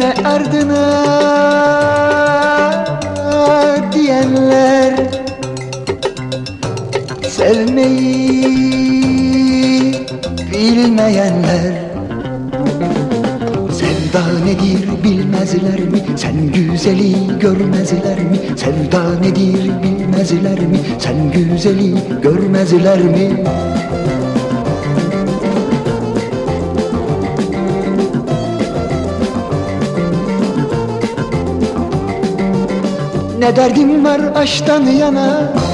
Gitme ardına diyenler, sevmeyi bilmeyenler. Sevda nedir bilmezler mi? Sen güzeli görmezler mi? Sevda nedir bilmezler mi? Sen güzeli görmezler mi? Ne derdim var aşktan yana,